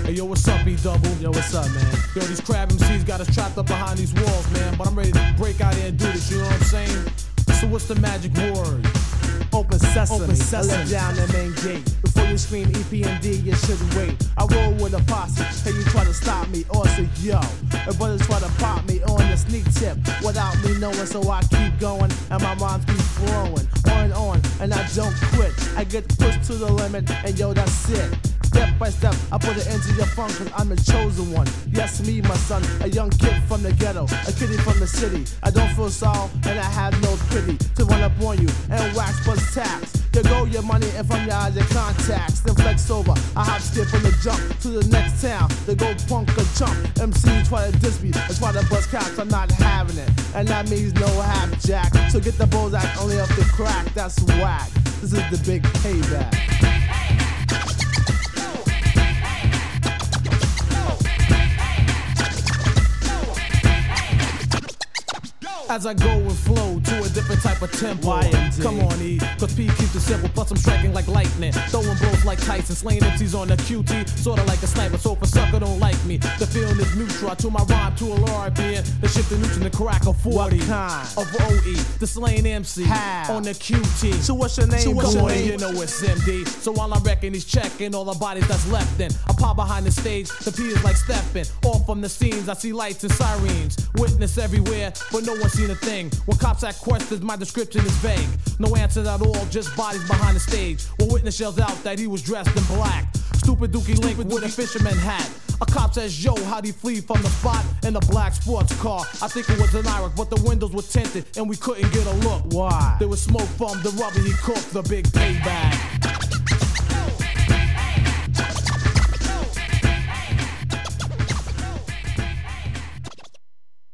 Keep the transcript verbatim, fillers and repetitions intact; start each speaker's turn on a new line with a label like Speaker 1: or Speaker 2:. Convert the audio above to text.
Speaker 1: Hey, yo, what's up, B-Double?
Speaker 2: Yo, what's up, man?
Speaker 1: Yo, these crab M Cs got us trapped up behind these walls, man. But I'm ready to break out here and do this, you know what I'm saying? So what's the magic word?
Speaker 2: Open sesame,
Speaker 1: Open sesame.
Speaker 2: I let down the main gate. Before you scream E P M D, you should wait. I roll with a posse, hey, you try to stop me, or say yo. And brothers try to pop me on the sneak tip without me knowing, so I keep going, and my rhymes keep flowing. On and on, and I don't quit. I get pushed to the limit, and yo, that's it. Step by step, I put it into your funk, cause I'm the chosen one. Yes, me, my son, a young kid from the ghetto, a kiddie from the city. I don't feel sorrow, and I have no pity to run up on you and wax plus tax. You go your money and from your eyes your contacts. Then flex over, I hop, skip, and the jump to the next town. They go punk or chump. M C try to diss me, and try to bust caps, I'm not having it. And that means no half jack. So get the Bozak only up the crack, that's whack. This is the big payback.
Speaker 1: As I go and flow to a different type of tempo.
Speaker 2: Y M D.
Speaker 1: Come on, E, cause P keeps it simple, plus I'm striking like lightning. Throwing blows like Tyson, slaying M Cs on the Q T, sorta like a sniper. So if a sucker don't like me, the feeling is neutral. I tune my rhyme to a low R P M, the shift the neutral and crack a forty.
Speaker 2: What kind?
Speaker 1: Of O E, the slaying M C.
Speaker 2: How?
Speaker 1: On the Q T.
Speaker 2: So what's your name?
Speaker 1: So what's
Speaker 2: Come
Speaker 1: your
Speaker 2: on,
Speaker 1: name? You know it's M D. So while I'm wrecking, he's checking all the bodies that's left in. I pop behind the stage, the P is like stepping. Off from the scenes, I see lights and sirens. Witness everywhere, but no one seen a thing. When cops ask questions, my description is vague. No answers at all, just bodies behind the stage. When witness yells out that he was dressed in black. Stupid Dookie Link with a fisherman hat. A cop says, yo, how'd he flee from the spot in the black sports car? I think it was an Iraq, but the windows were tinted and we couldn't get a look.
Speaker 2: Why?
Speaker 1: There was smoke from the rubber he cooked, the big payback.